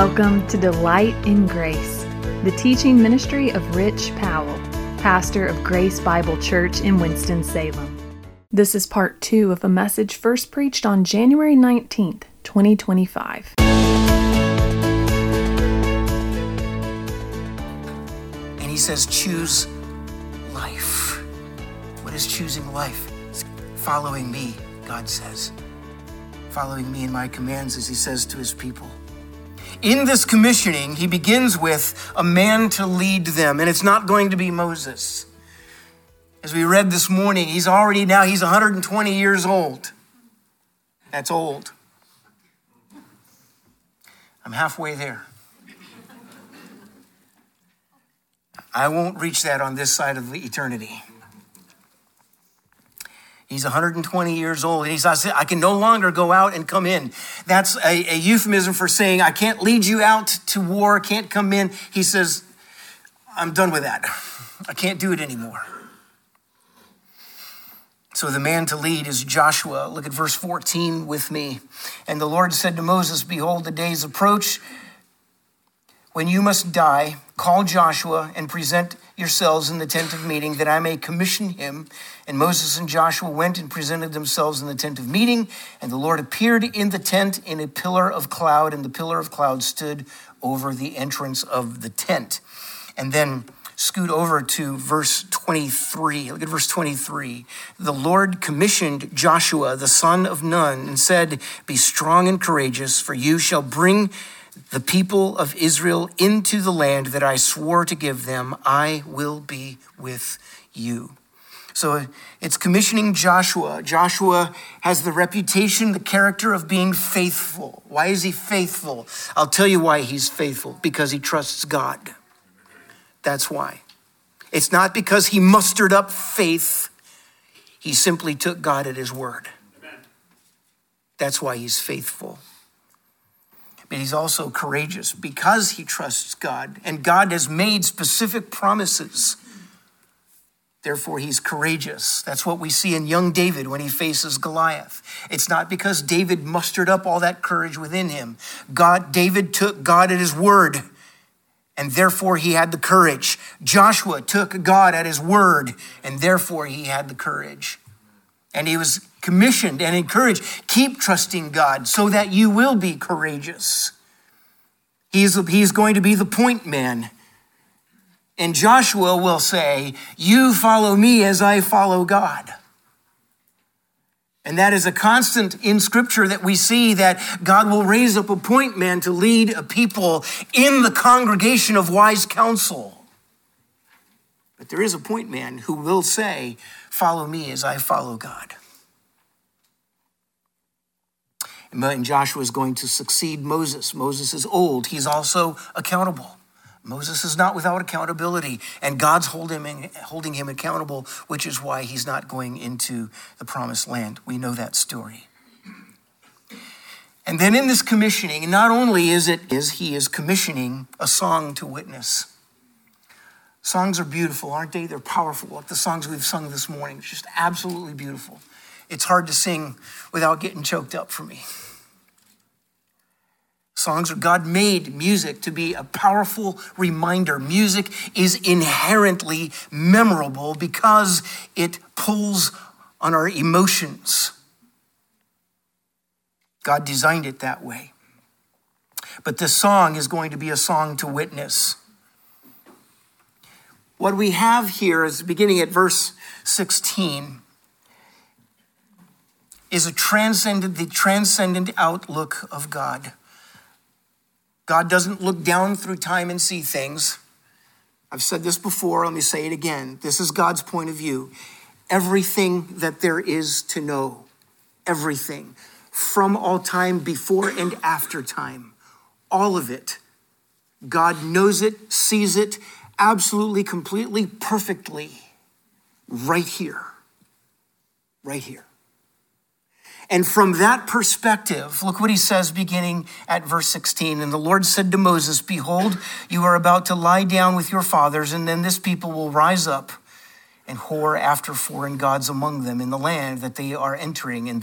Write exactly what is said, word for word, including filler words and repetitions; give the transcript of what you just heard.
Welcome to Delight in Grace, the teaching ministry of Rich Powell, pastor of Grace Bible Church in Winston-Salem. This is part two of a message first preached on January nineteenth, twenty twenty-five. And he says, choose life. What is choosing life? It's following me, God says. Following me in my commands, as he says to his people. In this commissioning, he begins with a man to lead them, and it's not going to be Moses. As we read this morning, he's already now, he's one hundred twenty years old. That's old. I'm halfway there. I won't reach that on this side of eternity. He's one hundred twenty years old, and he says, I can no longer go out and come in. That's a, a euphemism for saying, I can't lead you out to war, can't come in. He says, I'm done with that. I can't do it anymore. So the man to lead is Joshua. Look at verse fourteen with me. And the Lord said to Moses, behold, the days approach when you must die. Call Joshua and present yourselves in the tent of meeting, that I may commission him. And Moses and Joshua went and presented themselves in the tent of meeting. And the Lord appeared in the tent in a pillar of cloud, and the pillar of cloud stood over the entrance of the tent. And then scoot over to verse twenty-three. Look at verse twenty-three. The Lord commissioned Joshua, the son of Nun, and said, be strong and courageous, for you shall bring the people of Israel into the land that I swore to give them. I will be with you. So it's commissioning Joshua. Joshua has the reputation, the character of being faithful. Why is he faithful? I'll tell you why he's faithful. Because he trusts God. That's why. It's not because he mustered up faith. He simply took God at his word. Amen. That's why he's faithful. But he's also courageous because he trusts God, and God has made specific promises. Therefore, he's courageous. That's what we see in young David when he faces Goliath. It's not because David mustered up all that courage within him. God, David took God at his word, and therefore he had the courage. Joshua took God at his word, and therefore he had the courage. And he was commissioned and encouraged, keep trusting God so that you will be courageous. He's, he's going to be the point man. And Joshua will say, you follow me as I follow God. And that is a constant in Scripture that we see, that God will raise up a point man to lead a people in the congregation of wise counsel. But there is a point man who will say, follow me as I follow God. And Joshua is going to succeed Moses. Moses is old. He's also accountable. Moses is not without accountability, and God's holding him, holding him accountable, which is why he's not going into the promised land. We know that story. And then in this commissioning, not only is it is he is commissioning a song to witness. Songs are beautiful, aren't they? They're powerful, like the songs we've sung this morning. It's just absolutely beautiful. It's hard to sing without getting choked up for me. Songs are, God made music to be a powerful reminder. Music is inherently memorable because it pulls on our emotions. God designed it that way. But this song is going to be a song to witness. What we have here is beginning at verse sixteen is a transcendent, the transcendent outlook of God. God doesn't look down through time and see things. I've said this before, let me say it again. This is God's point of view. Everything that there is to know, everything, from all time, before and after time, all of it, God knows it, sees it, absolutely, completely, perfectly, right here, right here. And from that perspective, look what he says beginning at verse sixteen. And the Lord said to Moses, behold, you are about to lie down with your fathers, and then this people will rise up and whore after foreign gods among them in the land that they are entering, and